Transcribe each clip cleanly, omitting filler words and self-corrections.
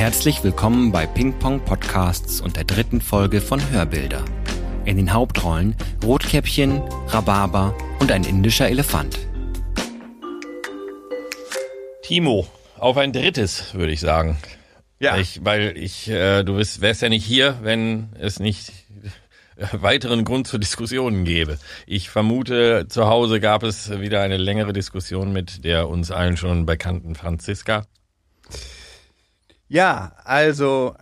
Herzlich willkommen bei Ping-Pong Podcasts und der 3. Folge von Hörbilder. In den Hauptrollen Rotkäppchen, Rhabarber und ein indischer Elefant. Timo, auf ein drittes, würde ich sagen. Ja. Du wärst ja nicht hier, wenn es nicht weiteren Grund zur Diskussionen gäbe. Ich vermute, zu Hause gab es wieder eine längere Diskussion mit der uns allen schon bekannten Franziska. Ja, also,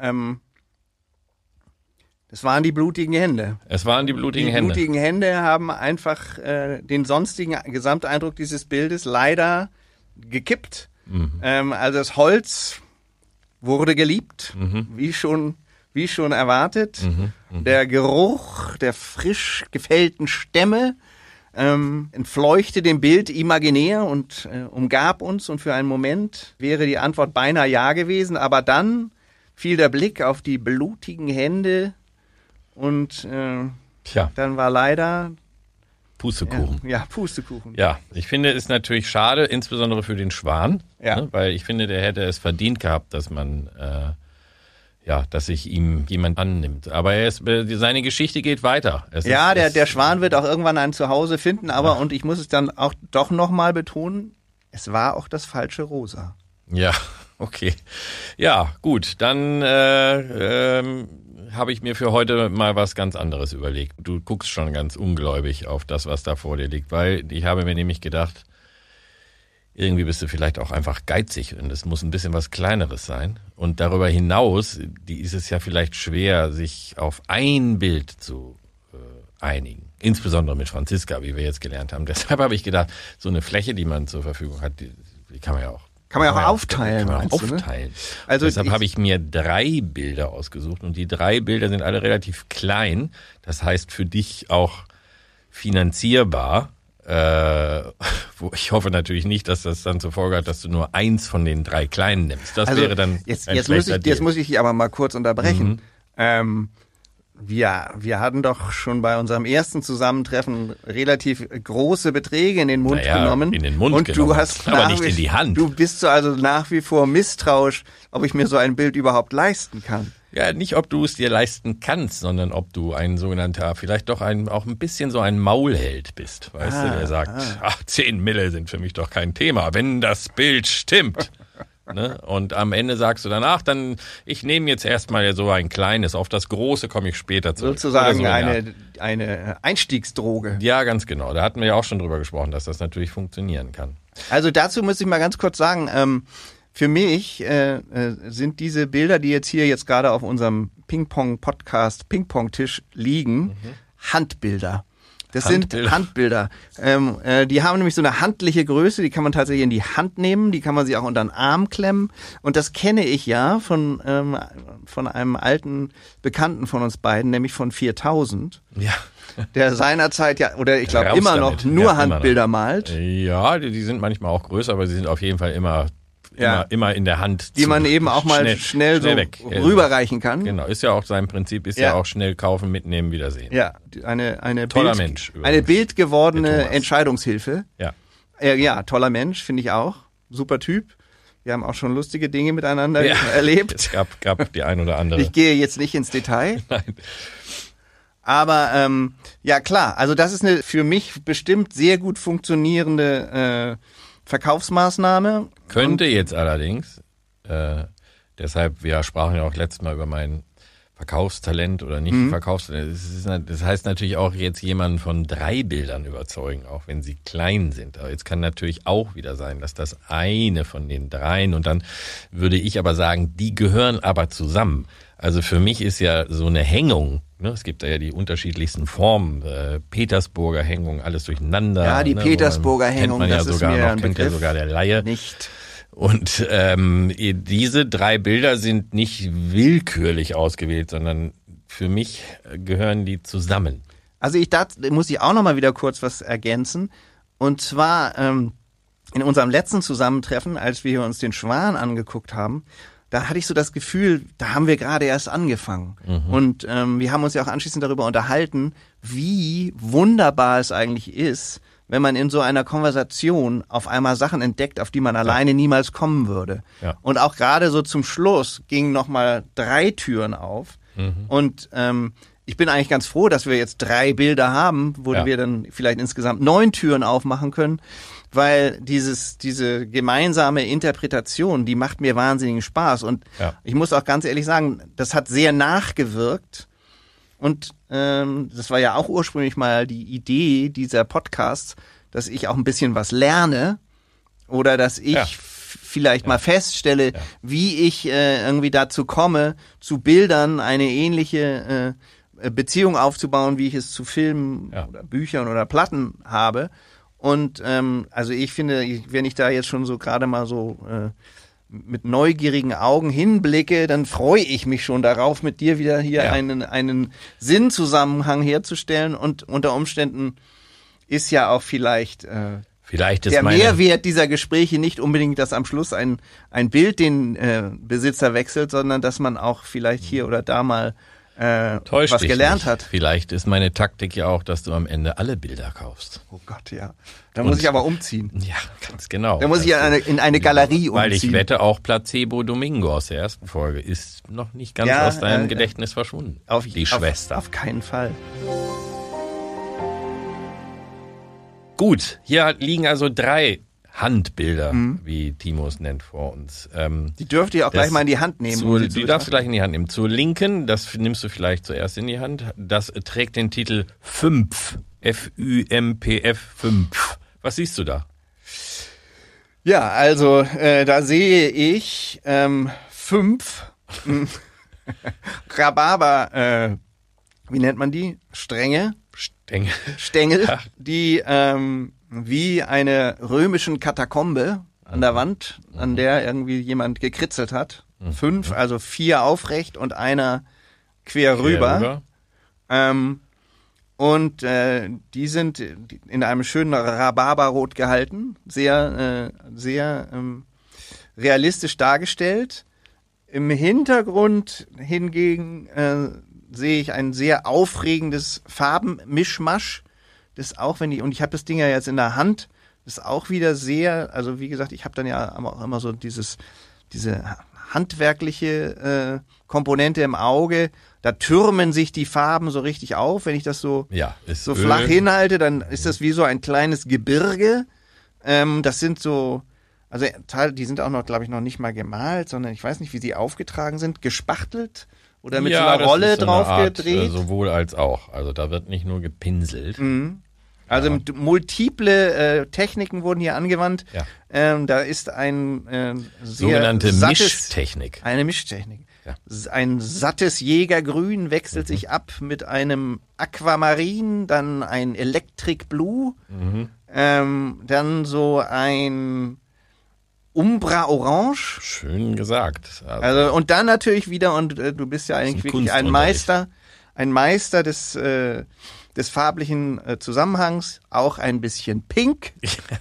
das waren die blutigen Hände. Es waren die blutigen Hände. Die blutigen Hände haben einfach den sonstigen Gesamteindruck dieses Bildes leider gekippt. Also das Holz wurde geliebt, wie schon erwartet. Der Geruch der frisch gefällten Stämme entfleuchte dem Bild imaginär und umgab uns, und für einen Moment wäre die Antwort beinahe ja gewesen, aber dann fiel der Blick auf die blutigen Hände und dann war leider Pustekuchen. Ja, Pustekuchen. Ja, ich finde es natürlich schade, insbesondere für den Schwan, weil ich finde, der hätte es verdient gehabt, dass sich ihm jemand annimmt. Aber seine Geschichte geht weiter. Der Schwan wird auch irgendwann ein Zuhause finden, aber, und ich muss es dann auch doch nochmal betonen, es war auch das falsche Rosa. Ja, okay. Ja, gut, dann habe ich mir für heute mal was ganz anderes überlegt. Du guckst schon ganz ungläubig auf das, was da vor dir liegt, weil ich habe mir nämlich gedacht, irgendwie bist du vielleicht auch einfach geizig und es muss ein bisschen was Kleineres sein. Und darüber hinaus ist es ja vielleicht schwer, sich auf ein Bild zu einigen. Insbesondere mit Franziska, wie wir jetzt gelernt haben. Deshalb habe ich gedacht, so eine Fläche, die man zur Verfügung hat, die kann man ja auch aufteilen. Also deshalb habe ich mir 3 Bilder ausgesucht und die 3 Bilder sind alle relativ klein. Das heißt für dich auch finanzierbar. Ich hoffe natürlich nicht, dass das dann zur Folge hat, dass du nur eins von den 3 kleinen nimmst. Das wäre dann jetzt muss ich dich aber mal kurz unterbrechen. Wir hatten doch schon bei unserem ersten Zusammentreffen relativ große Beträge in den Mund genommen. In den Mund genommen, du hast aber nicht in die Hand. Du bist so also nach wie vor misstrauisch, ob ich mir so ein Bild überhaupt leisten kann. Ja, nicht ob du es dir leisten kannst, sondern ob du ein sogenannter, vielleicht doch auch ein bisschen so ein Maulheld bist, weißt du, der sagt, 10 Mille sind für mich doch kein Thema, wenn das Bild stimmt. Ne? Und am Ende sagst du dann, ich nehme jetzt erstmal so ein kleines, auf das Große komme ich später zurück. Sozusagen eine Einstiegsdroge. Ja, ganz genau. Da hatten wir ja auch schon drüber gesprochen, dass das natürlich funktionieren kann. Also dazu muss ich mal ganz kurz sagen, für mich sind diese Bilder, die jetzt gerade auf unserem Ping-Pong-Podcast Ping-Pong-Tisch liegen, Handbilder. Das sind Handbilder. Die haben nämlich so eine handliche Größe, die kann man tatsächlich in die Hand nehmen, die kann man sich auch unter den Arm klemmen. Und das kenne ich ja von einem alten Bekannten von uns beiden, nämlich von 4000. Ja. Der seinerzeit ich glaube immer noch nur Handbilder malt. Ja, die sind manchmal auch größer, aber sie sind auf jeden Fall immer in der Hand. Die man eben auch mal schnell so rüberreichen kann. Genau, ist ja auch sein Prinzip, ja auch schnell kaufen, mitnehmen, wiedersehen. Ja, eine toller Mensch. Eine bildgewordene Entscheidungshilfe. Ja. Ja, toller Mensch, finde ich auch. Super Typ. Wir haben auch schon lustige Dinge miteinander erlebt. Es gab die ein oder andere. Ich gehe jetzt nicht ins Detail. Nein. Aber klar, also das ist eine für mich bestimmt sehr gut funktionierende Verkaufsmaßnahme. Könnte jetzt allerdings, deshalb, wir sprachen ja auch letztes Mal über mein Verkaufstalent oder nicht Verkaufstalent. Das heißt natürlich auch jetzt jemanden von 3 Bildern überzeugen, auch wenn sie klein sind. Aber jetzt kann natürlich auch wieder sein, dass das eine von den 3, und dann würde ich aber sagen, die gehören aber zusammen. Also für mich ist ja so eine Hängung, es gibt da ja die unterschiedlichsten Formen, Petersburger Hängung, alles durcheinander. Ja, die Petersburger Hängung, kennt ja sogar der Laie. Nicht. Und diese 3 Bilder sind nicht willkürlich ausgewählt, sondern für mich gehören die zusammen. Also da muss ich auch noch mal wieder kurz was ergänzen. Und zwar in unserem letzten Zusammentreffen, als wir uns den Schwan angeguckt haben, da hatte ich so das Gefühl, da haben wir gerade erst angefangen. Und wir haben uns ja auch anschließend darüber unterhalten, wie wunderbar es eigentlich ist, wenn man in so einer Konversation auf einmal Sachen entdeckt, auf die man alleine niemals kommen würde. Ja. Und auch gerade so zum Schluss gingen nochmal 3 Türen auf. Und ich bin eigentlich ganz froh, dass wir jetzt 3 Bilder haben, wo wir dann vielleicht insgesamt 9 Türen aufmachen können, weil diese gemeinsame Interpretation, die macht mir wahnsinnigen Spaß. Und ich muss auch ganz ehrlich sagen, das hat sehr nachgewirkt. Und das war ja auch ursprünglich mal die Idee dieser Podcasts, dass ich auch ein bisschen was lerne oder dass ich vielleicht mal feststelle, wie ich irgendwie dazu komme, zu Bildern eine ähnliche Beziehung aufzubauen, wie ich es zu Filmen oder Büchern oder Platten habe. Und also ich finde, wenn ich da jetzt schon so gerade mal so mit neugierigen Augen hinblicke, dann freue ich mich schon darauf, mit dir wieder hier einen Sinnzusammenhang herzustellen. Und unter Umständen ist ja auch vielleicht der Mehrwert dieser Gespräche nicht unbedingt, dass am Schluss ein Bild den Besitzer wechselt, sondern dass man auch vielleicht hier oder da mal was gelernt hat. Vielleicht ist meine Taktik ja auch, dass du am Ende alle Bilder kaufst. Oh Gott, ja. Da muss ich aber umziehen. Ja, ganz genau. Da muss ich in eine Galerie umziehen. Weil ich wette, auch Placebo Domingo aus der ersten Folge ist noch nicht ganz aus deinem Gedächtnis verschwunden. Die Schwester. Auf keinen Fall. Gut, hier liegen also 3 Handbilder, wie Timo es nennt, vor uns. Die dürft ihr auch gleich mal in die Hand nehmen. Die darfst du gleich in die Hand nehmen. Zur Linken, das nimmst du vielleicht zuerst in die Hand, das trägt den Titel 5. F-U-M-P-F 5. Was siehst du da? Ja, also da sehe ich 5 Rhabarber, wie nennt man die? Stängel, die wie eine römischen Katakombe an der Wand, an der irgendwie jemand gekritzelt hat. 5, also 4 aufrecht und einer quer rüber. Und die sind in einem schönen Rhabarberrot gehalten, sehr realistisch dargestellt. Im Hintergrund hingegen sehe ich ein sehr aufregendes Farbenmischmasch. Das auch, und ich habe das Ding ja jetzt in der Hand, das auch wieder sehr, also wie gesagt, ich habe dann ja auch immer so diese handwerkliche Komponente im Auge. Da türmen sich die Farben so richtig auf. Wenn ich das so flach hinhalte, dann ist das wie so ein kleines Gebirge. Das sind so, also die sind auch noch, glaube ich, noch nicht mal gemalt, sondern ich weiß nicht, wie sie aufgetragen sind, gespachtelt oder mit so einer Rolle draufgedreht. Sowohl als auch. Also da wird nicht nur gepinselt. Also multiple Techniken wurden hier angewandt. Da ist ein sogenannte Mischtechnik. Eine Mischtechnik. Ja. Ein sattes Jägergrün wechselt sich ab mit einem Aquamarin, dann ein Electric Blue, dann so ein Umbra Orange. Schön gesagt. Also und dann natürlich wieder, und du bist ja eigentlich wirklich ein Meister des farblichen Zusammenhangs, auch ein bisschen pink.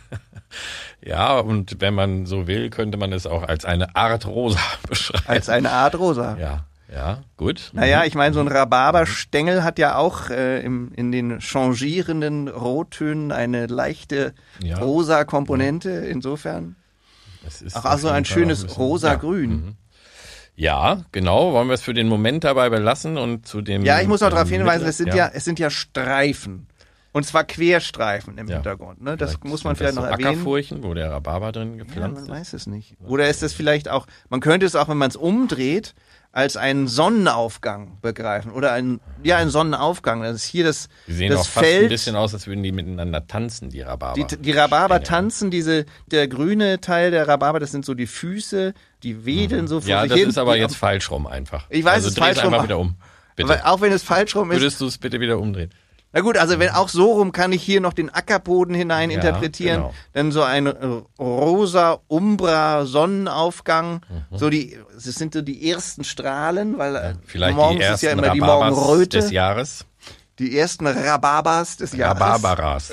Ja, und wenn man so will, könnte man es auch als eine Art Rosa beschreiben. Als eine Art Rosa. Ja, gut. Naja, ich meine, so ein Rhabarberstängel hat ja auch in den changierenden Rottönen eine leichte rosa Komponente. Insofern es ist auch so ein schönes rosa-grün. Ja, genau. Wollen wir es für den Moment dabei belassen und zu dem... Ja, ich muss noch darauf hinweisen, es sind ja Streifen. Und zwar Querstreifen im Hintergrund. Ne? Das muss man vielleicht noch erwähnen. Ackerfurchen, wo der Rhabarber drin gepflanzt ist. Man weiß es nicht. Oder ist das vielleicht auch, man könnte es auch, wenn man es umdreht, als einen Sonnenaufgang begreifen. Oder einen Sonnenaufgang. Das ist hier das Feld. Die sehen auch fast ein bisschen aus, als würden die miteinander tanzen, die Rhabarber. Die Rhabarber tanzen, der grüne Teil der Rhabarber, das sind so die Füße, die wedeln so vor sich hin. Ja, das ist aber jetzt falsch rum einfach. Ich weiß, es ist falsch rum. Einfach wieder um. Bitte. Aber auch wenn es falsch rum ist. Würdest du es bitte wieder umdrehen? Na gut, also wenn auch so rum kann ich hier noch den Ackerboden hinein interpretieren. Genau. Dann so ein rosa Umbra Sonnenaufgang. Das sind so die ersten Strahlen, weil vielleicht morgens die ersten ist ja immer die Rhabarbers Morgenröte des Jahres. Die ersten Rhabarbers des Jahres. Rhabarberas.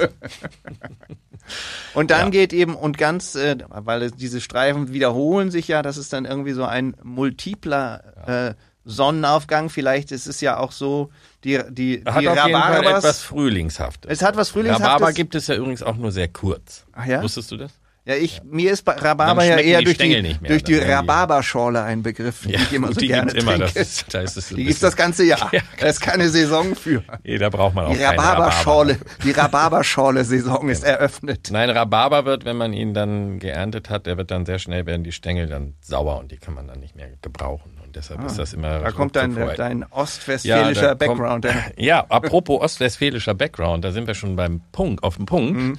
Und dann geht eben, und weil diese Streifen wiederholen sich ja, das ist dann irgendwie so ein multipler Sonnenaufgang. Vielleicht ist es ja auch so, die Hat auf jeden Fall etwas Frühlingshaftes. Es hat was Frühlingshaftes. Rhabarber gibt es ja übrigens auch nur sehr kurz. Ach ja? Wusstest du das? Ja, mir ist Rhabarber ja eher durch die Rhabarberschorle ein Begriff, die ich immer so gerne trinke. Die gibt's das ganze Jahr. Ja, da ist keine Saison für. Nee, da braucht man auch die Rhabarberschorle. Die Rhabarberschorle-Saison ist eröffnet. Nein, Rhabarber wird, wenn man ihn dann geerntet hat, der wird dann sehr schnell, werden die Stängel dann sauer und die kann man dann nicht mehr gebrauchen. Und deshalb ist das immer... Da kommt dein ostwestfälischer Background. Ja, apropos ostwestfälischer Background, da sind wir schon auf dem Punkt. Mhm.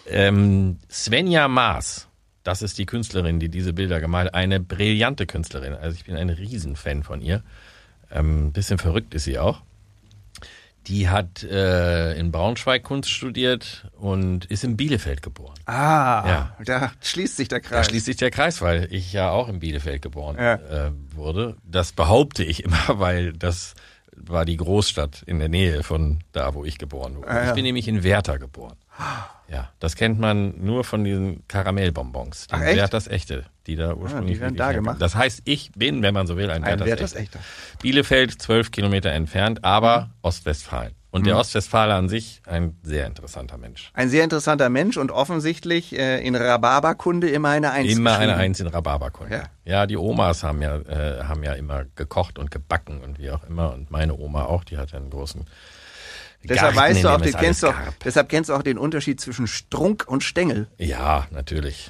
Svenja Maas, das ist die Künstlerin, die diese Bilder gemalt hat. Eine brillante Künstlerin. Also ich bin ein Riesenfan von ihr. Ein bisschen verrückt ist sie auch. Die hat in Braunschweig Kunst studiert und ist in Bielefeld geboren. Da schließt sich der Kreis. Da schließt sich der Kreis, weil ich ja auch in Bielefeld geboren wurde. Das behaupte ich immer, weil das war die Großstadt in der Nähe von da, wo ich geboren wurde. Ich bin nämlich in Werther geboren. Ja, das kennt man nur von diesen Karamellbonbons. Ach, echt? Werthers Echte, die da ursprünglich die werden da gemacht. Das heißt, ich bin, wenn man so will, ein Werthers Echter. Bielefeld, 12 Kilometer entfernt, aber Ostwestfalen. Und der Ostwestfaler an sich, ein sehr interessanter Mensch. Ein sehr interessanter Mensch und offensichtlich in Rhabarberkunde immer eine Eins. Immer eine Eins in Rhabarberkunde. Ja, die Omas haben ja immer gekocht und gebacken und wie auch immer. Und meine Oma auch, die hat ja einen großen Deshalb Garten, weißt du auch, deshalb kennst du auch den Unterschied zwischen Strunk und Stängel. Ja, natürlich.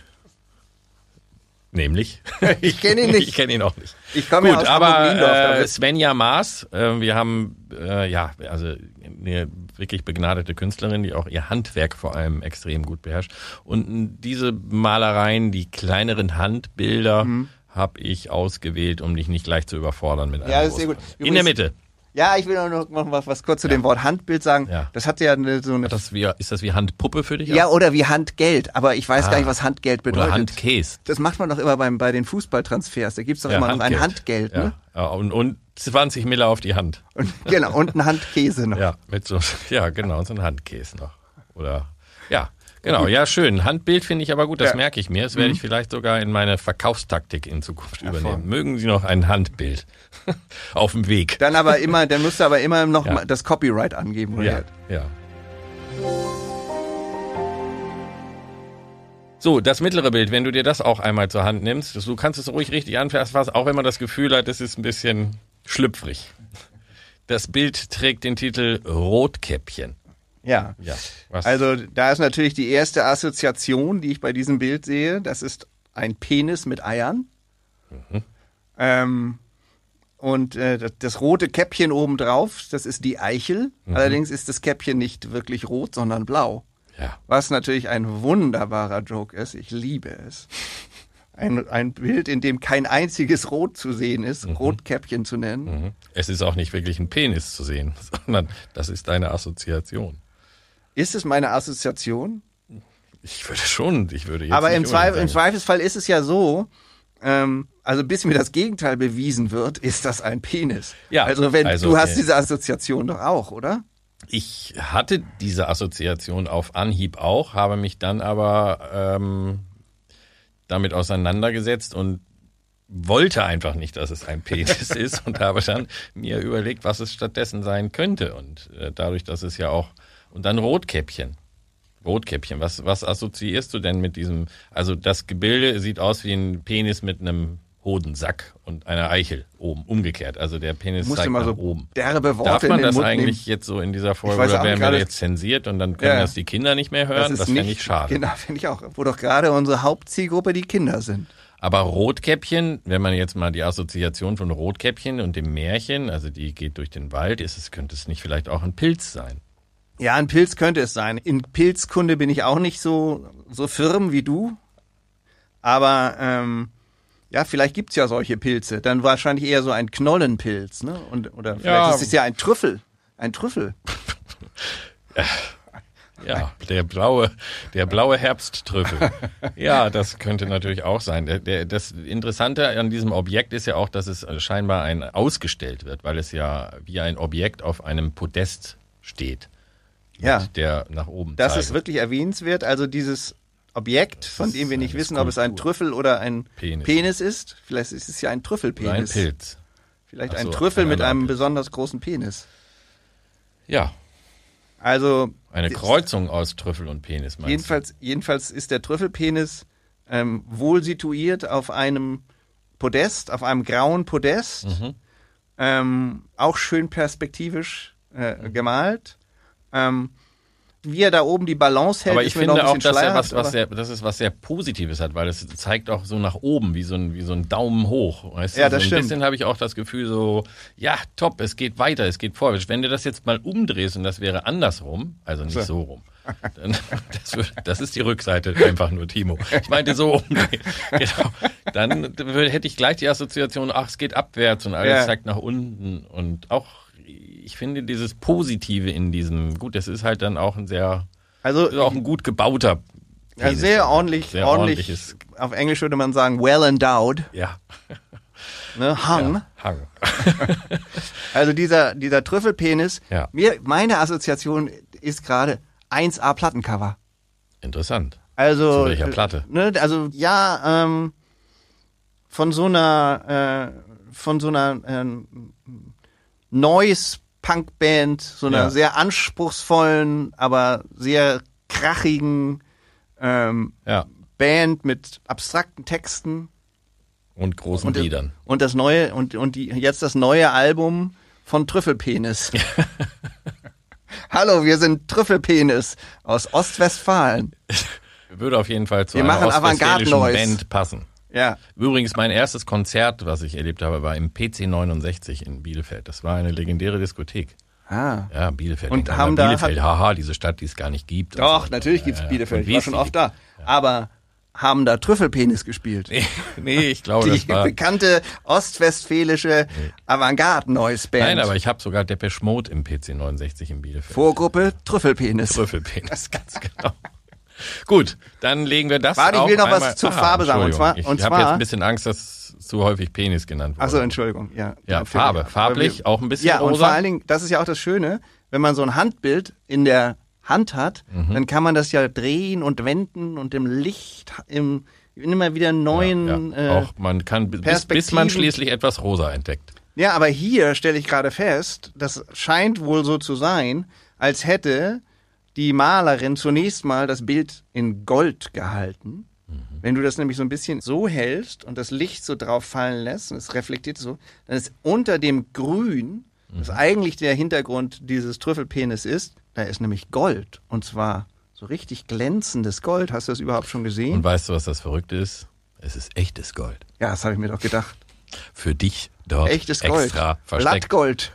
Nämlich? Ich kenne ihn nicht. Ich kenne ihn auch nicht. Ich komme ja aus aber Svenja Maas, wir haben also eine wirklich begnadete Künstlerin, die auch ihr Handwerk vor allem extrem gut beherrscht. Und diese Malereien, die kleineren Handbilder, habe ich ausgewählt, um dich nicht gleich zu überfordern mit einem das ist sehr gut. Übrigens, in der Mitte. Ja, ich will noch was kurz zu dem Wort Handbild sagen. Ja. Das hat ja so eine... Ist das wie Handpuppe für dich? Ja, oder wie Handgeld. Aber ich weiß gar nicht, was Handgeld bedeutet. Oder Handkäse. Das macht man doch immer bei den Fußballtransfers. Da gibt's doch immer noch ein Handgeld. Ne? Ja, und 20 Mille auf die Hand. Und, genau, und ein Handkäse noch. Ja, genau, so ein Handkäse noch. Oder, ja. Genau, ja, schön. Handbild finde ich aber gut, das merke ich mir. Das werde ich vielleicht sogar in meine Verkaufstaktik in Zukunft übernehmen. Mögen Sie noch ein Handbild auf dem Weg? Dann musst du aber immer noch mal das Copyright angeben. Oder? Ja. So, das mittlere Bild, wenn du dir das auch einmal zur Hand nimmst, du kannst es ruhig richtig anfassen, auch wenn man das Gefühl hat, es ist ein bisschen schlüpfrig. Das Bild trägt den Titel Rotkäppchen. Ja. Also da ist natürlich die erste Assoziation, die ich bei diesem Bild sehe. Das ist ein Penis mit Eiern. Und das rote Käppchen obendrauf, das ist die Eichel. Allerdings ist das Käppchen nicht wirklich rot, sondern blau. Ja. Was natürlich ein wunderbarer Joke ist. Ich liebe es. Ein Bild, in dem kein einziges Rot zu sehen ist, Rotkäppchen zu nennen. Es ist auch nicht wirklich ein Penis zu sehen, sondern das ist deine Assoziation. Ist es meine Assoziation? Ich würde jetzt aber nicht im Zweifelsfall ist es ja so, also bis mir das Gegenteil bewiesen wird, ist das ein Penis. Ja, also du hast diese Assoziation doch auch, oder? Ich hatte diese Assoziation auf Anhieb auch, habe mich dann aber damit auseinandergesetzt und wollte einfach nicht, dass es ein Penis ist und habe dann mir überlegt, was es stattdessen sein könnte. Und dadurch, dass es ja auch... Und dann Rotkäppchen. Was assoziierst du denn mit diesem... Also das Gebilde sieht aus wie ein Penis mit einem Hodensack und einer Eichel oben, umgekehrt. Also der Penis zeigt nach oben. Derbe Worte Darf man in den das Mund eigentlich nehmen? jetzt so in dieser Folge, oder werden wir jetzt zensiert und dann können das die Kinder nicht mehr hören? Das fände ich schade. Genau, finde ich auch. Wo doch gerade unsere Hauptzielgruppe die Kinder sind. Aber Rotkäppchen, wenn man jetzt mal die Assoziation von Rotkäppchen und dem Märchen, also die geht durch den Wald, könnte es nicht vielleicht auch ein Pilz sein? Ja, ein Pilz könnte es sein. In Pilzkunde bin ich auch nicht so firm wie du. Aber vielleicht gibt's ja solche Pilze. Dann wahrscheinlich eher so ein Knollenpilz, ne? Oder vielleicht ist es ja ein Trüffel. Ein Trüffel. Ja, der blaue Herbsttrüffel. Ja, das könnte natürlich auch sein. Das Interessante an diesem Objekt ist ja auch, dass es scheinbar ausgestellt wird, weil es ja wie ein Objekt auf einem Podest steht. Ja. Der nach oben Das zeigt. ist wirklich erwähnenswert. Also dieses Objekt, von dem wir nicht wissen, ob es ein Trüffel oder ein Penis ist. Vielleicht ist es ja ein Trüffelpenis. Oder ein Pilz. Vielleicht Ach ein so, Trüffel ein mit anderer einem Pilz. besonders großen Penis. Ja, Also eine Kreuzung aus Trüffel und Penis, meinst du? jedenfalls ist der Trüffelpenis wohl situiert auf einem Podest, auf einem grauen Podest. Auch schön perspektivisch gemalt. Wie er da oben die Balance hält, Aber ist ich mir noch finde ein auch, bisschen dass er schleierhaft, dass es was sehr Positives hat, weil es zeigt auch so nach oben, wie so ein Daumen hoch. Weißt Ja, du? das so ein stimmt. bisschen habe ich auch das Gefühl so, ja, top, es geht weiter, es geht vorwärts. Wenn du das jetzt mal umdrehst und das wäre andersrum, also nicht so rum, dann, das ist die Rückseite einfach nur, Timo. Ich meinte so umdrehen. Genau. Dann hätte ich gleich die Assoziation, ach, es geht abwärts und alles zeigt nach unten und auch ich finde dieses Positive in diesem, gut, das ist halt dann auch ist auch ein gut gebauter Penis. sehr ordentlich, Sehr ordentlich, ordentliches- auf Englisch würde man sagen, well endowed, Ja, ne, hung. Hang. Also dieser Trüffelpenis, Ja. meine Assoziation ist gerade 1A Plattencover. Interessant. Also, Zu welcher Platte? Ne, also ja, von so einer Noise-Punk-Band, so einer Ja. sehr anspruchsvollen, aber sehr krachigen Ja. Band mit abstrakten Texten. Und großen Liedern. Und das neue, jetzt das neue Album von Trüffelpenis. Hallo, wir sind Trüffelpenis aus Ostwestfalen. Würde auf jeden Fall zu Wir einer machen ostwestfälischen Avantgarde-Noise. Band passen. Ja. Übrigens, mein erstes Konzert, was ich erlebt habe, war im PC 69 in Bielefeld. Das war eine legendäre Diskothek. Ah. Ja, Bielefeld. Und Denkt haben man, da- Bielefeld, haha, diese Stadt, die es gar nicht gibt. und Doch, so. natürlich gibt's Ja, ja. Bielefeld. Und Ich wie war es schon die oft gibt. da. Aber haben da Trüffelpenis gespielt? Nee, ich glaube, Die das war... bekannte ostwestfälische Avantgarde-Noise-Band. Nein, aber ich habe sogar Depeche Mode im PC 69 in Bielefeld. Vorgruppe Trüffelpenis. Trüffelpenis, ganz genau. Gut, dann legen wir das Warte, ich auch will noch was einmal- zur Farbe sagen. Und zwar- Ich habe jetzt ein bisschen Angst, dass zu häufig Penis genannt wurde. Achso, Entschuldigung. Ja, Ja, natürlich. Farbe. Farblich auch ein bisschen Ja, und rosa. vor allen Dingen, das ist ja auch das Schöne, wenn man so ein Handbild in der Hand hat, Mhm. dann kann man das ja drehen und wenden und im Licht, immer wieder neuen... ja. Auch man kann, bis man Perspektiven. schließlich etwas rosa entdeckt. Ja, aber hier stelle ich gerade fest, das scheint wohl so zu sein, als hätte die Malerin zunächst mal das Bild in Gold gehalten. Wenn du das nämlich so ein bisschen so hältst und das Licht so drauf fallen lässt und es reflektiert so, dann ist unter dem Grün, das eigentlich der Hintergrund dieses Trüffelpenis ist, da ist nämlich Gold. Und zwar so richtig glänzendes Gold. Hast du das überhaupt schon gesehen? Und weißt du, was das Verrückte ist? Es ist echtes Gold. Ja, das habe ich mir doch gedacht. Für dich dort Echtes Gold. extra versteckt. Blattgold.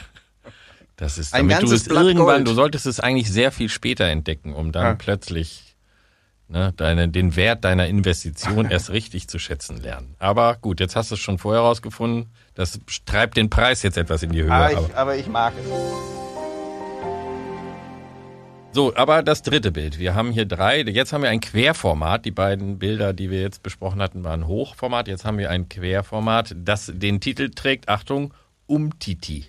Das ist, Ein damit du ganzes es Blatt irgendwann, Gold. du solltest es eigentlich sehr viel später entdecken, um dann Ja. plötzlich den Wert deiner Investition erst richtig zu schätzen lernen. Aber gut, jetzt hast du es schon vorher rausgefunden. Das treibt den Preis jetzt etwas in die Höhe. Aber ich mag es. So, aber das dritte Bild. Wir haben hier 3. Jetzt haben wir ein Querformat. Die beiden Bilder, die wir jetzt besprochen hatten, waren Hochformat. Jetzt haben wir ein Querformat, das den Titel trägt, Achtung, Umtiti.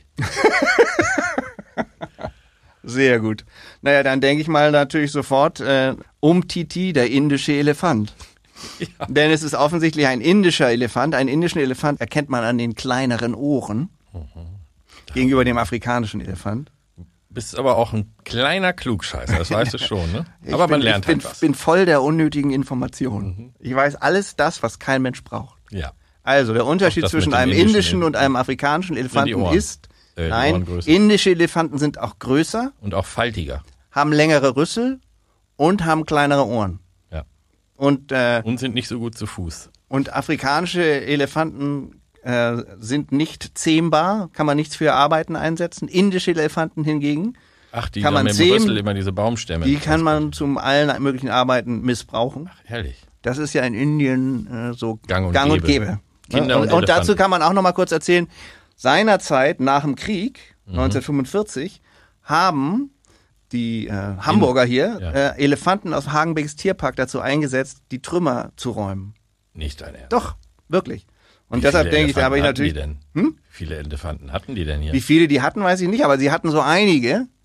Sehr gut. Naja, dann denke ich mal natürlich sofort Umtiti, der indische Elefant. Ja. Denn es ist offensichtlich ein indischer Elefant. Einen indischen Elefant erkennt man an den kleineren Ohren gegenüber dem afrikanischen Elefant. Bist aber auch ein kleiner Klugscheißer, das weißt du schon, ne? Aber man lernt halt was. Ich bin voll der unnötigen Informationen. Ich weiß alles das, was kein Mensch braucht. Ja. Also der Unterschied das zwischen mit dem einem indischen indischen und einem afrikanischen Elefanten Ohren. ist, Die Ohren nein, größer. indische Elefanten sind auch größer, Und auch faltiger. haben längere Rüssel und haben kleinere Ohren. Ja. Und sind nicht so gut zu Fuß. Und afrikanische Elefanten sind nicht zähmbar, kann man nichts für Arbeiten einsetzen. Indische Elefanten hingegen, Ach, die Kann dann man mit dem zähmen? Rüssel immer diese Baumstämme. die kann man zum allen möglichen Arbeiten missbrauchen. Herrlich. Das ist ja in Indien so Gang und Gäbe. Gäbe. Kinder und und dazu Elefanten. kann man auch noch mal kurz erzählen, seinerzeit nach dem Krieg, 1945, haben die Hamburger hier Ja. Elefanten aus Hagenbecks Tierpark dazu eingesetzt, die Trümmer zu räumen. Nicht dein Ernst. Doch, wirklich. Und Wie deshalb viele denke ich, da habe ich Elefanten natürlich... hatten die denn? Wie viele Elefanten hatten die denn hier? Wie viele die hatten, weiß ich nicht, aber sie hatten so einige.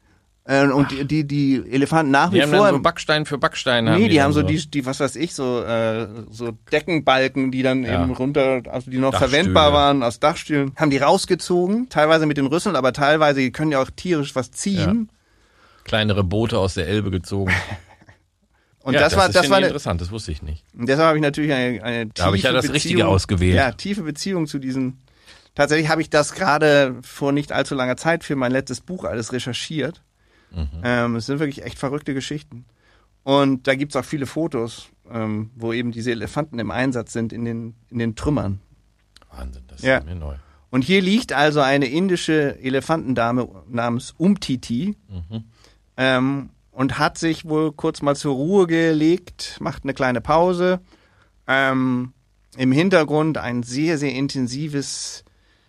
Und die Elefanten nach wie Die haben vor... dann so Backstein für Backstein. Nee, die haben dann so die, was weiß ich, so Deckenbalken, die dann eben runter, also die noch Dachstühle. verwendbar waren aus Dachstühlen, haben die rausgezogen, teilweise mit den Rüsseln, aber teilweise die können ja auch tierisch was ziehen. kleinere Boote aus der Elbe gezogen. Und ja, das war interessant, das wusste ich nicht. Deshalb habe ich natürlich eine tiefe Da habe ich ja das Beziehung, Richtige ausgewählt. Ja, tiefe Beziehung zu diesen. Tatsächlich habe ich das gerade vor nicht allzu langer Zeit für mein letztes Buch alles recherchiert. Es sind wirklich echt verrückte Geschichten. Und da gibt's auch viele Fotos, wo eben diese Elefanten im Einsatz sind in den Trümmern. Wahnsinn, das Ja. ist mir neu. Und hier liegt also eine indische Elefantendame namens Umtiti und hat sich wohl kurz mal zur Ruhe gelegt, macht eine kleine Pause. Im Hintergrund ein sehr, sehr intensives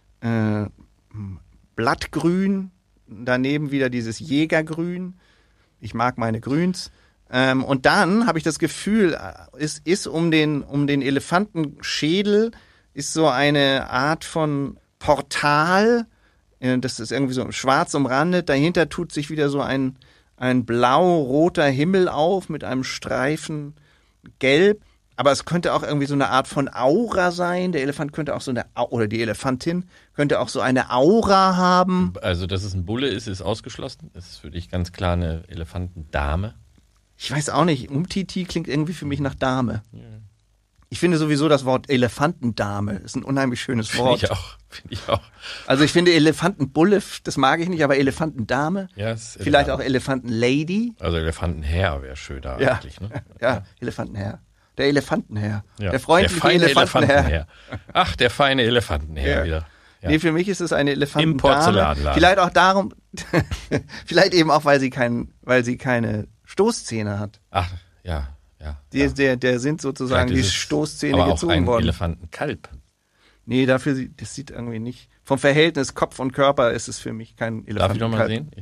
Blattgrün, daneben wieder dieses Jägergrün. Ich mag meine Grüns. Und dann habe ich das Gefühl, ist um den Elefantenschädel ist so eine Art von Portal. Das ist irgendwie so schwarz umrandet. Dahinter tut sich wieder so ein blau-roter Himmel auf mit einem Streifen gelb. Aber es könnte auch irgendwie so eine Art von Aura sein. Der Elefant könnte auch oder die Elefantin könnte auch so eine Aura haben. Also, dass es ein Bulle ist ausgeschlossen. Das ist für dich ganz klar eine Elefantendame. Ich weiß auch nicht. Umtiti klingt irgendwie für mich nach Dame. Ja. Ich finde sowieso das Wort Elefantendame ist ein unheimlich schönes Wort. Finde ich auch. Also ich finde Elefantenbulle, das mag ich nicht, aber Elefantendame. Ja, vielleicht auch Elefantenlady. Also Elefantenherr wäre schön da eigentlich. Ne? Ja, Elefantenherr. Der Elefantenherr. Ja. Der freundliche Elefantenherr. Ach, der feine Elefantenherr wieder. Ja. Nee, für mich ist es eine Elefantendame. Im Porzellanladen. Vielleicht auch darum, vielleicht eben auch, weil sie keine Stoßzähne hat. Ach, ja. Der sind sozusagen die Stoßzähne aber gezogen auch ein worden. Elefantenkalb. Nee, das sieht irgendwie nicht. Vom Verhältnis Kopf und Körper ist es für mich kein Elefantenkalb. Darf ich noch mal sehen?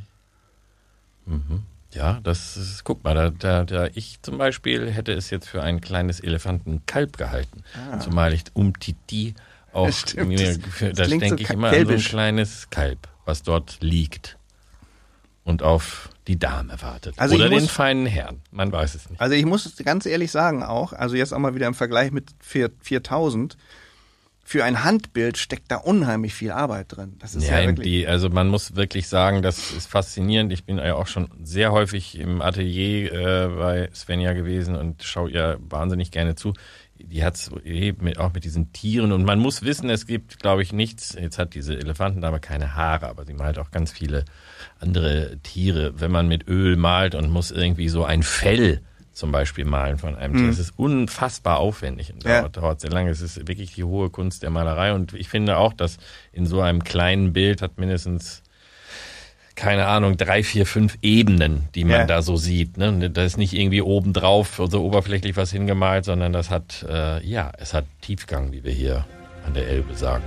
Ja, das ist, guck mal, ich zum Beispiel hätte es jetzt für ein kleines Elefantenkalb gehalten. Zumal ich Umtiti auch da denke ich immer an so ein kleines Kalb, was dort liegt und auf die Dame wartet. Also oder den feinen Herrn, man weiß es nicht. Also ich muss ganz ehrlich sagen auch, also jetzt auch mal wieder im Vergleich mit 4000, für ein Handbild steckt da unheimlich viel Arbeit drin. Das ist ja wirklich also man muss wirklich sagen, das ist faszinierend. Ich bin ja auch schon sehr häufig im Atelier bei Svenja gewesen und schaue ihr wahnsinnig gerne zu. Die hat es auch mit diesen Tieren und man muss wissen, es gibt, glaube ich, nichts. Jetzt hat diese Elefantendame keine Haare, aber sie malt auch ganz viele andere Tiere. Wenn man mit Öl malt und muss irgendwie so ein Fell zum Beispiel malen von einem Tier. Das ist unfassbar aufwendig und dauert sehr lange. Es ist wirklich die hohe Kunst der Malerei und ich finde auch, dass in so einem kleinen Bild hat mindestens, keine Ahnung, 3, 4, 5 Ebenen, die man da so sieht. Ne? Da ist nicht irgendwie obendrauf so oberflächlich was hingemalt, sondern das hat, es hat Tiefgang, wie wir hier an der Elbe sagen.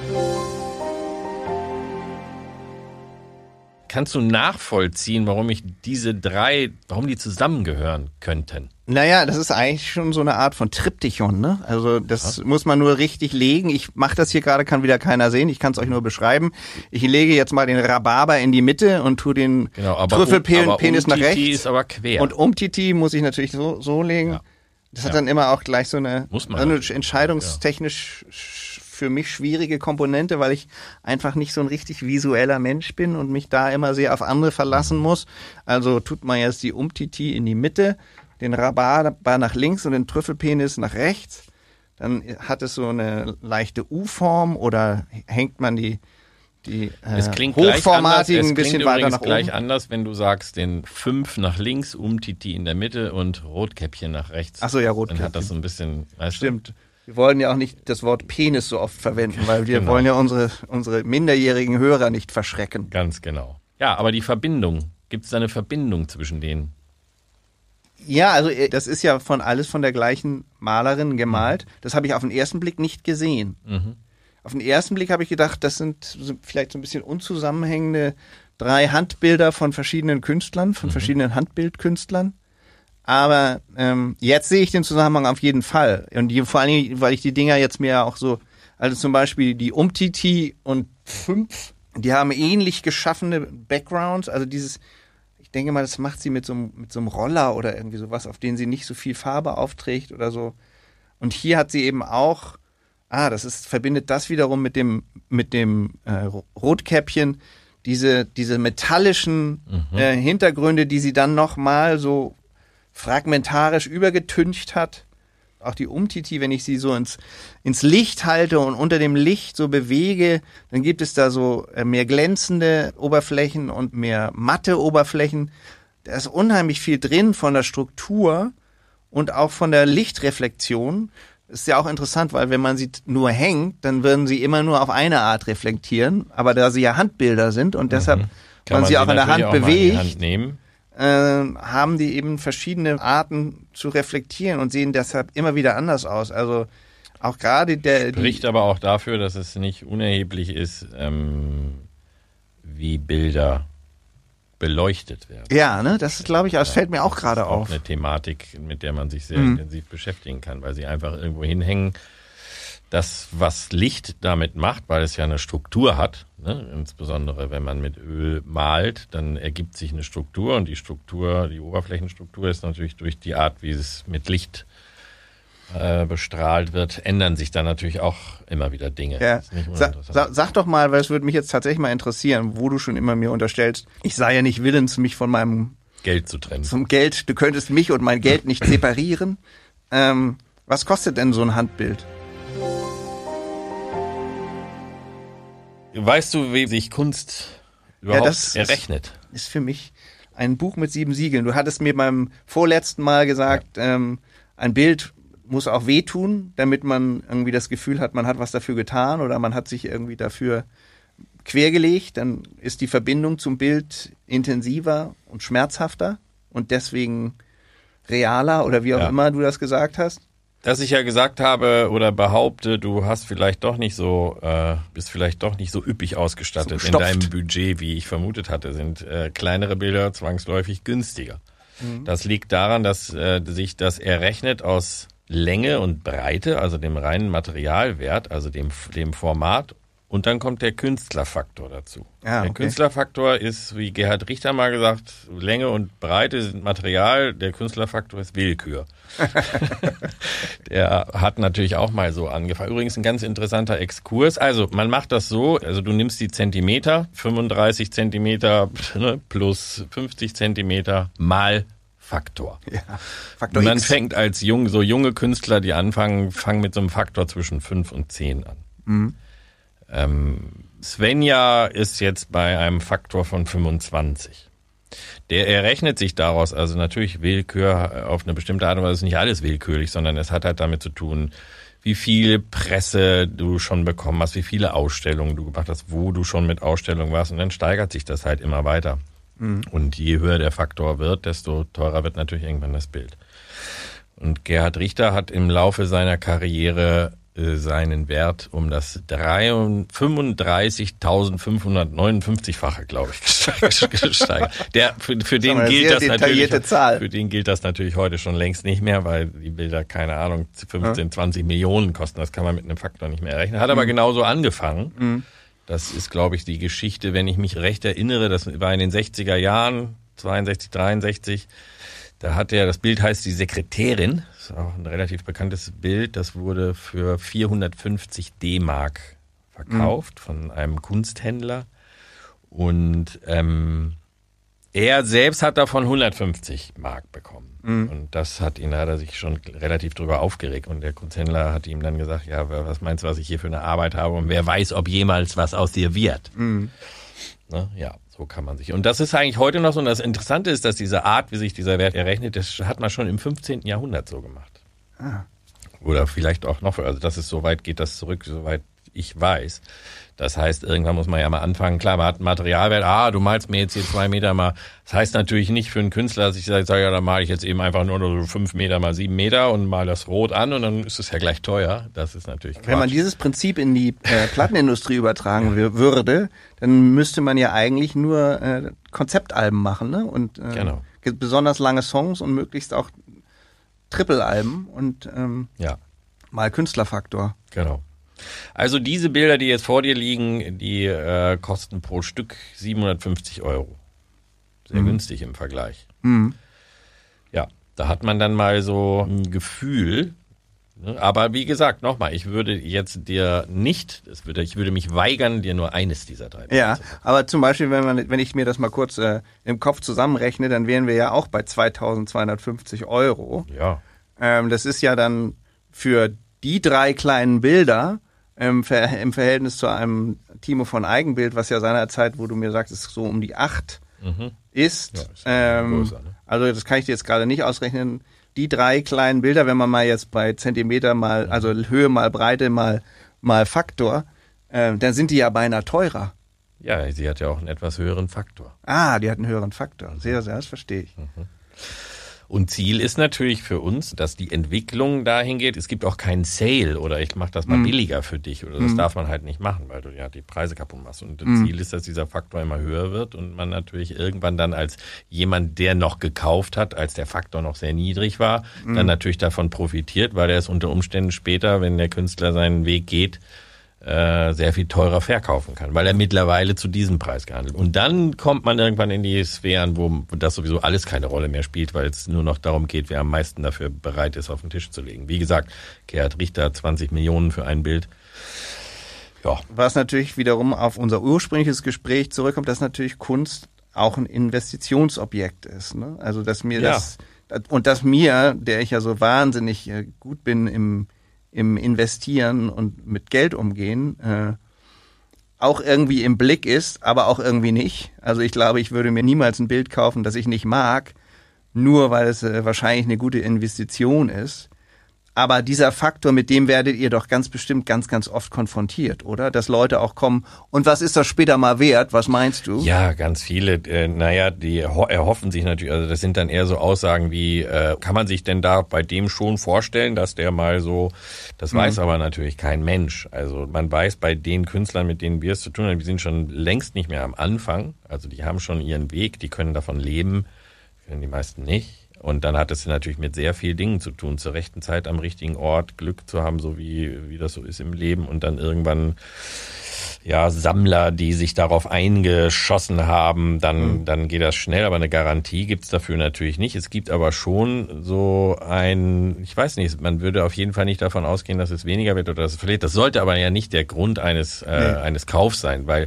Kannst du nachvollziehen, warum die zusammengehören könnten? Naja, das ist eigentlich schon so eine Art von Triptychon, ne? Also das muss man nur richtig legen. Ich mache das hier gerade, kann wieder keiner sehen. Ich kann es euch nur beschreiben. Ich lege jetzt mal den Rhabarber in die Mitte und tue den Trüffelpenis nach rechts. Ist aber quer. Und Umtiti muss ich natürlich so legen. Ja. Das hat dann immer auch gleich so eine entscheidungstechnisch für mich schwierige Komponente, weil ich einfach nicht so ein richtig visueller Mensch bin und mich da immer sehr auf andere verlassen muss. Also tut man jetzt die Umtiti in die Mitte, den Rhabarber nach links und den Trüffelpenis nach rechts. Dann hat es so eine leichte U-Form oder hängt man die hochformatigen ein bisschen weiter nach oben. Gleich anders, wenn du sagst, den 5 nach links, Umtiti in der Mitte und Rotkäppchen nach rechts. Ach so, ja, Rotkäppchen. Dann hat das so ein bisschen, Stimmt. Du? Wir wollen ja auch nicht das Wort Penis so oft verwenden, weil wir wollen ja unsere minderjährigen Hörer nicht verschrecken. Ganz genau. Ja, aber die Verbindung, gibt es da eine Verbindung zwischen denen? Ja, also das ist ja alles von der gleichen Malerin gemalt. Das habe ich auf den ersten Blick nicht gesehen. Auf den ersten Blick habe ich gedacht, das sind vielleicht so ein bisschen unzusammenhängende 3 Handbilder von verschiedenen Künstlern, von verschiedenen Handbildkünstlern. Aber jetzt sehe ich den Zusammenhang auf jeden Fall. Und vor allen Dingen, weil ich die Dinger jetzt mir auch so, also zum Beispiel die Umtiti und 5, die haben ähnlich geschaffene Backgrounds. Also denke mal, das macht sie mit so einem Roller oder irgendwie sowas, auf den sie nicht so viel Farbe aufträgt oder so. Und hier hat sie eben auch, verbindet das wiederum mit dem Rotkäppchen, diese metallischen Hintergründe, die sie dann nochmal so fragmentarisch übergetüncht hat. Auch die Umtiti, wenn ich sie so ins Licht halte und unter dem Licht so bewege, dann gibt es da so mehr glänzende Oberflächen und mehr matte Oberflächen. Da ist unheimlich viel drin von der Struktur und auch von der Lichtreflexion. Ist ja auch interessant, weil wenn man sie nur hängt, dann würden sie immer nur auf eine Art reflektieren. Aber da sie ja Handbilder sind und deshalb man sie auch in der Hand bewegt, haben die eben verschiedene Arten zu reflektieren und sehen deshalb immer wieder anders aus. Also auch gerade spricht aber auch dafür, dass es nicht unerheblich ist, wie Bilder beleuchtet werden. Ja, ne, das ist, glaube ich, das fällt mir auch gerade auf. Eine Thematik, mit der man sich sehr intensiv beschäftigen kann, weil sie einfach irgendwo hinhängen. Das, was Licht damit macht, weil es ja eine Struktur hat, ne? Insbesondere wenn man mit Öl malt, dann ergibt sich eine Struktur und die Oberflächenstruktur ist natürlich durch die Art, wie es mit Licht bestrahlt wird, ändern sich dann natürlich auch immer wieder Dinge. Ja. Sag doch mal, weil es würde mich jetzt tatsächlich mal interessieren, wo du schon immer mir unterstellst, ich sei ja nicht willens, mich von meinem Geld zu trennen. Zum Geld, du könntest mich und mein Geld nicht separieren. Was kostet denn so ein Handbild? Weißt du, wie sich Kunst überhaupt errechnet? Ist für mich ein Buch mit 7 Siegeln. Du hattest mir beim vorletzten Mal gesagt, ein Bild muss auch wehtun, damit man irgendwie das Gefühl hat, man hat was dafür getan oder man hat sich irgendwie dafür quergelegt. Dann ist die Verbindung zum Bild intensiver und schmerzhafter und deswegen realer oder wie auch immer du das gesagt hast. Dass ich ja gesagt habe oder behaupte, du hast vielleicht doch nicht so, bist vielleicht doch nicht so üppig ausgestattet so in deinem Budget, wie ich vermutet hatte, sind kleinere Bilder zwangsläufig günstiger. Das liegt daran, dass sich das errechnet aus Länge und Breite, also dem reinen Materialwert, also dem Format. Und dann kommt der Künstlerfaktor dazu. Der Künstlerfaktor ist, wie Gerhard Richter mal gesagt, Länge und Breite sind Material, der Künstlerfaktor ist Willkür. Der hat natürlich auch mal so angefangen. Übrigens ein ganz interessanter Exkurs. Also man macht das so, also du nimmst die Zentimeter, 35 Zentimeter plus 50 Zentimeter mal Faktor. Ja, Faktor man X. Fängt als junge Künstler, die fangen mit so einem Faktor zwischen 5 und 10 an. Mhm. Svenja ist jetzt bei einem Faktor von 25. Der errechnet sich daraus, also natürlich Willkür auf eine bestimmte Art und Weise, ist nicht alles willkürlich, sondern es hat halt damit zu tun, wie viel Presse du schon bekommen hast, wie viele Ausstellungen du gemacht hast, wo du schon mit Ausstellungen warst und dann steigert sich das halt immer weiter. Mhm. Und je höher der Faktor wird, desto teurer wird natürlich irgendwann das Bild. Und Gerhard Richter hat im Laufe seiner Karriere seinen Wert um das 35.559-fache, glaube ich, gesteigert. Für den gilt das natürlich heute schon längst nicht mehr, weil die Bilder, keine Ahnung, 15, 20 Millionen kosten. Das kann man mit einem Faktor nicht mehr errechnen. Hat aber genauso angefangen. Mhm. Das ist, glaube ich, die Geschichte, wenn ich mich recht erinnere, das war in den 60er Jahren, 62, 63, da hat das Bild heißt Die Sekretärin, das ist auch ein relativ bekanntes Bild, das wurde für 450 D-Mark verkauft von einem Kunsthändler und er selbst hat davon 150 Mark bekommen und da hat er sich schon relativ drüber aufgeregt und der Kunsthändler hat ihm dann gesagt, ja, was meinst du, was ich hier für eine Arbeit habe und wer weiß, ob jemals was aus dir wird. Ne? Ja. So kann man sich. Und das ist eigentlich heute noch so. Und das Interessante ist, dass diese Art, wie sich dieser Wert errechnet, das hat man schon im 15. Jahrhundert so gemacht. Ah. Oder vielleicht auch noch, also das ist soweit, geht das zurück, soweit ich weiß. Das heißt, irgendwann muss man ja mal anfangen. Klar, man hat einen Materialwert. Du malst mir jetzt hier 2 Meter mal. Das heißt natürlich nicht für einen Künstler, dass ich sage, ja, dann male ich jetzt eben einfach nur so 5 Meter mal 7 Meter und male das rot an und dann ist es ja gleich teuer. Das ist natürlich Quatsch. Wenn man dieses Prinzip in die Plattenindustrie übertragen würde, dann müsste man ja eigentlich nur Konzeptalben machen, ne? Und genau. Besonders lange Songs und möglichst auch Triple-Alben und mal Künstlerfaktor. Genau. Also diese Bilder, die jetzt vor dir liegen, die kosten pro Stück 750 €. sehr günstig im Vergleich. Ja, da hat man dann mal so ein Gefühl. Aber wie gesagt, nochmal, ich würde jetzt dir nicht, ich würde mich weigern, dir nur eines dieser 3 Ja, aber zum Beispiel, wenn ich mir das mal kurz im Kopf zusammenrechne, dann wären wir ja auch bei 2.250 €. Ja. Das ist ja dann für die 3 kleinen Bilder im Verhältnis zu einem Timo von Eigenbild, was ja seinerzeit, wo du mir sagst, es so um die 8 ist. Ja, ist größer, ne? Also das kann ich dir jetzt gerade nicht ausrechnen. Die 3 kleinen Bilder, wenn man mal jetzt bei Zentimeter mal, also Höhe mal Breite mal Faktor, dann sind die ja beinahe teurer. Ja, sie hat ja auch einen etwas höheren Faktor. Ah, die hat einen höheren Faktor. Sehr, sehr, das verstehe ich. Und Ziel ist natürlich für uns, dass die Entwicklung dahin geht. Es gibt auch keinen Sale oder ich mache das mal billiger für dich oder das darf man halt nicht machen, weil du ja die Preise kaputt machst. Und das Ziel ist, dass dieser Faktor immer höher wird und man natürlich irgendwann dann als jemand, der noch gekauft hat, als der Faktor noch sehr niedrig war, dann natürlich davon profitiert, weil er es unter Umständen später, wenn der Künstler seinen Weg geht, sehr viel teurer verkaufen kann, weil er mittlerweile zu diesem Preis gehandelt. Und dann kommt man irgendwann in die Sphären, wo das sowieso alles keine Rolle mehr spielt, weil es nur noch darum geht, wer am meisten dafür bereit ist, auf den Tisch zu legen. Wie gesagt, Gerhard Richter, 20 Millionen für ein Bild. Ja. Was natürlich wiederum auf unser ursprüngliches Gespräch zurückkommt, dass natürlich Kunst auch ein Investitionsobjekt ist. Ne? Also dass mir dass mir, der ich ja so wahnsinnig gut bin im Investieren und mit Geld umgehen, auch irgendwie im Blick ist, aber auch irgendwie nicht. Also ich glaube, ich würde mir niemals ein Bild kaufen, das ich nicht mag, nur weil es wahrscheinlich eine gute Investition ist. Aber dieser Faktor, mit dem werdet ihr doch ganz bestimmt ganz, ganz oft konfrontiert, oder? Dass Leute auch kommen, und was ist das später mal wert? Was meinst du? Ja, ganz viele, die erhoffen sich natürlich, also das sind dann eher so Aussagen wie, kann man sich denn da bei dem schon vorstellen, dass der mal so, das weiß aber natürlich kein Mensch. Also man weiß bei den Künstlern, mit denen wir es zu tun haben, die sind schon längst nicht mehr am Anfang, also die haben schon ihren Weg, die können davon leben, können die meisten nicht. Und dann hat es natürlich mit sehr vielen Dingen zu tun, zur rechten Zeit am richtigen Ort, Glück zu haben, so wie das so ist im Leben und dann irgendwann Sammler, die sich darauf eingeschossen haben, dann geht das schnell, aber eine Garantie gibt's dafür natürlich nicht. Es gibt aber schon so ich weiß nicht, man würde auf jeden Fall nicht davon ausgehen, dass es weniger wird oder dass es verliert. Das sollte aber ja nicht der Grund eines Kaufs sein, weil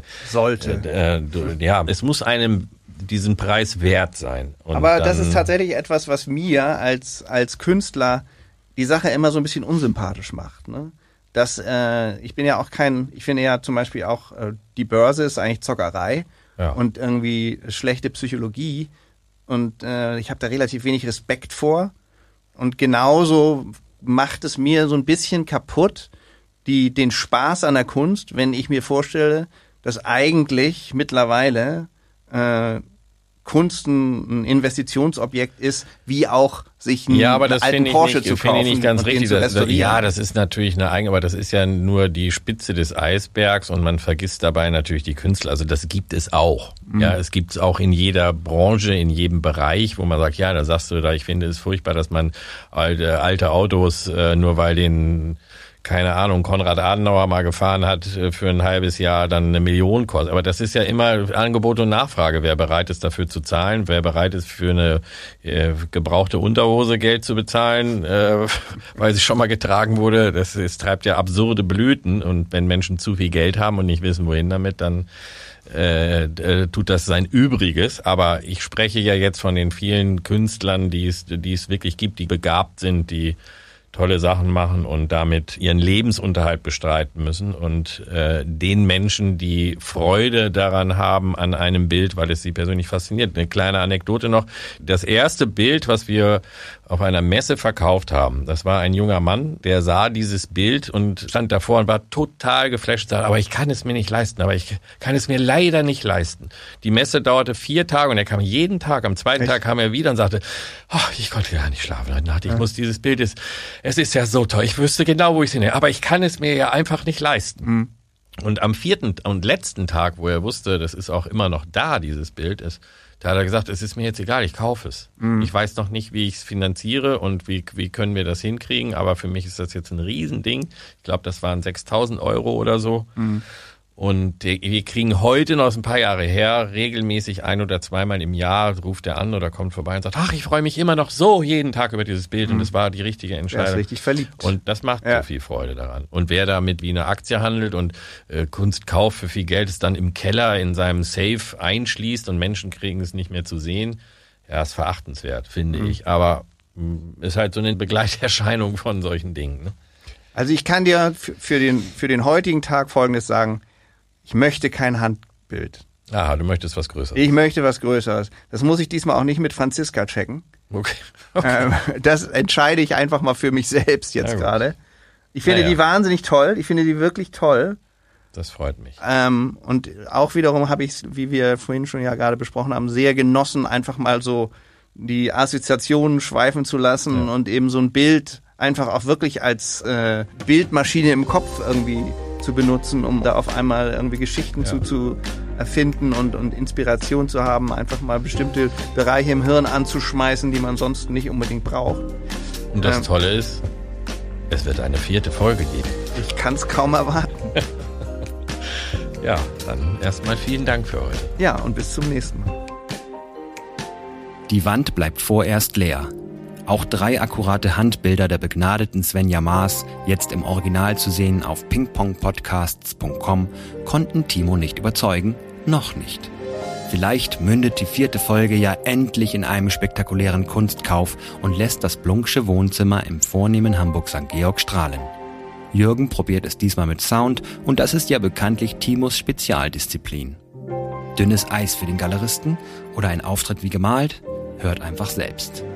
es muss einem diesen Preis wert sein. Und aber das ist tatsächlich etwas, was mir als Künstler die Sache immer so ein bisschen unsympathisch macht. Ne? Ich bin ja auch ich finde ja zum Beispiel auch, die Börse ist eigentlich Zockerei und irgendwie schlechte Psychologie und ich habe da relativ wenig Respekt vor und genauso macht es mir so ein bisschen kaputt, den Spaß an der Kunst, wenn ich mir vorstelle, dass eigentlich mittlerweile Kunst ein Investitionsobjekt ist, wie auch sich einen alten Porsche zu kaufen. Finde ich nicht ganz richtig. Das ist natürlich aber das ist ja nur die Spitze des Eisbergs und man vergisst dabei natürlich die Künstler. Also das gibt es auch. Ja, es gibt es auch in jeder Branche, in jedem Bereich, wo man sagt, ja, da sagst du, ich finde es furchtbar, dass man alte Autos, nur weil keine Ahnung, Konrad Adenauer mal gefahren hat, für ein halbes Jahr dann 1 Million kostet. Aber das ist ja immer Angebot und Nachfrage. Wer bereit ist, dafür zu zahlen, wer bereit ist, für eine gebrauchte Unterhose Geld zu bezahlen, weil sie schon mal getragen wurde. Es treibt ja absurde Blüten. Und wenn Menschen zu viel Geld haben und nicht wissen, wohin damit, dann tut das sein Übriges. Aber ich spreche ja jetzt von den vielen Künstlern, die es wirklich gibt, die begabt sind, die tolle Sachen machen und damit ihren Lebensunterhalt bestreiten müssen und den Menschen, die Freude daran haben an einem Bild, weil es sie persönlich fasziniert. Eine kleine Anekdote noch. Das erste Bild, was wir auf einer Messe verkauft haben, das war ein junger Mann, der sah dieses Bild und stand davor und war total geflasht, aber ich kann es mir nicht leisten, aber ich kann es mir leider nicht leisten. Die Messe dauerte 4 Tage und er kam jeden Tag, am zweiten Tag kam er wieder und sagte, ich konnte gar nicht schlafen heute Nacht, ich muss dieses Bild, es ist ja so toll, ich wüsste genau, wo ich es hinhänge, aber ich kann es mir ja einfach nicht leisten. Und am 4. und letzten Tag, wo er wusste, das ist auch immer noch da, dieses Bild, da hat er gesagt, es ist mir jetzt egal, ich kaufe es. Ich weiß noch nicht, wie ich es finanziere und wie können wir das hinkriegen, aber für mich ist das jetzt ein Riesending. Ich glaube, das waren 6.000 € oder so. Und wir kriegen heute noch, ein paar Jahre her, regelmäßig 1 oder 2-mal im Jahr ruft er an oder kommt vorbei und sagt, ach, ich freue mich immer noch so jeden Tag über dieses Bild und das war die richtige Entscheidung. Er ist richtig verliebt. Und das macht so viel Freude daran. Und wer damit wie eine Aktie handelt und Kunst kauft für viel Geld, es dann im Keller in seinem Safe einschließt und Menschen kriegen es nicht mehr zu sehen, ja, ist verachtenswert, finde ich. Aber ist halt so eine Begleiterscheinung von solchen Dingen. Ne? Also ich kann dir für den heutigen Tag Folgendes sagen. Ich möchte kein Handbild. Ah, du möchtest was Größeres. Ich möchte was Größeres. Das muss ich diesmal auch nicht mit Franziska checken. Okay. Das entscheide ich einfach mal für mich selbst jetzt gerade. Ich finde die wahnsinnig toll. Ich finde die wirklich toll. Das freut mich. Und auch wiederum habe ich es, wie wir vorhin schon ja gerade besprochen haben, sehr genossen, einfach mal so die Assoziationen schweifen zu lassen und eben so ein Bild einfach auch wirklich als Bildmaschine im Kopf irgendwie zu benutzen, um da auf einmal irgendwie Geschichten zu erfinden und Inspiration zu haben, einfach mal bestimmte Bereiche im Hirn anzuschmeißen, die man sonst nicht unbedingt braucht. Und das Tolle ist, es wird eine 4. Folge geben. Ich kann es kaum erwarten. Ja, dann erstmal vielen Dank für heute. Ja, und bis zum nächsten Mal. Die Wand bleibt vorerst leer. Auch 3 akkurate Handbilder der begnadeten Svenja Maas, jetzt im Original zu sehen auf pingpongpodcasts.com, konnten Timo nicht überzeugen, noch nicht. Vielleicht mündet die 4. Folge ja endlich in einem spektakulären Kunstkauf und lässt das Bluncksche Wohnzimmer im vornehmen Hamburg St. Georg strahlen. Jürgen probiert es diesmal mit Sound und das ist ja bekanntlich Timos Spezialdisziplin. Dünnes Eis für den Galeristen oder ein Auftritt wie gemalt? Hört einfach selbst.